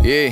Ей.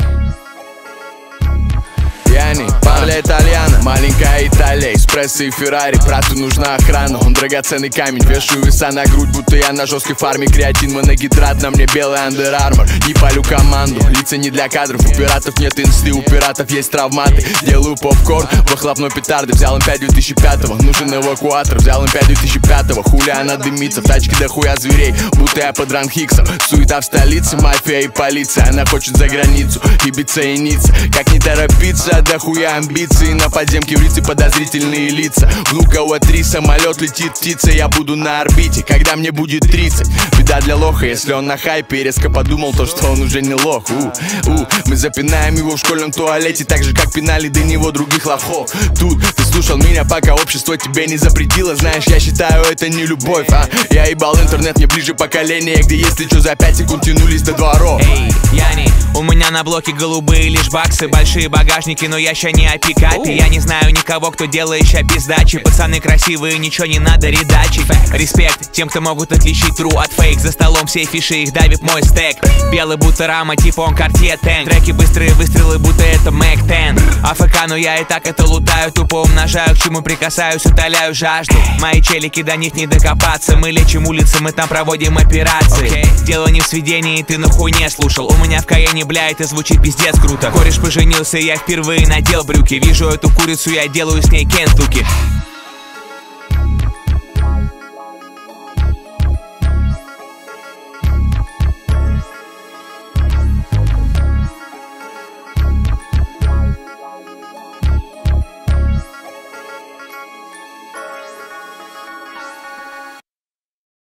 Пьяный, парля итальяна, маленькая Италия, эспрессо и Феррари, брату нужна охрана. Он драгоценный камень, вешаю веса на грудь, будто я на жесткой фарме. Креатин, моногидрат, на мне белый Under Armour. Не палю команду, лица не для кадров. У пиратов нет инсты, у пиратов есть травматы. Делаю попкорн, выхлопной петарды. Взял М5 2005-го, нужен эвакуатор. Взял М5 2005-го, хуля она дымится. В тачке дохуя зверей, будто я под Ран Хиксом. Суета в столице, мафия и полиция. Она хочет за границу, Ибица и Ницца. Как не торопиться, дохуя амбиции. На подземке в лице подозрительные лица. Внука У3, самолет летит, птица. Я буду на орбите, когда мне будет 30. Беда для лоха, если он на хайпе. Резко подумал то, что он уже не лох. Мы запинаем его в школьном туалете, так же, как пинали до него других лохов. Тут ты слушал меня, пока общество тебе не запретило. Знаешь, я считаю, это не любовь, Я ебал интернет, мне ближе поколение, где если что за 5 секунд тянулись до дворов. Эй, Яни, у меня на блоке голубые лишь баксы. Большие багажники, но я ща не о пикапе. Я не знаю никого, кто делает ща без дачи. Пацаны красивые, ничего не надо редачить. Респект тем, кто могут отличить true от фейк. За столом все фиши, их давит мой стек. Белый будто рама, типа он Cartier Tank. Треки быстрые выстрелы, будто это Mac 10. АФК, но я и так это лутаю. Тупо умножаю, к чему прикасаюсь, утоляю жажду. Мои челики, до них не докопаться. Мы лечим улицы, мы там проводим операции. Дело не в сведении, ты нахуй не слушал. У меня в Каене, бля, это звучит пиздец круто. Кореш поженился, я впервые надел брюки. Вижу эту курицу, я делаю с ней кентуки.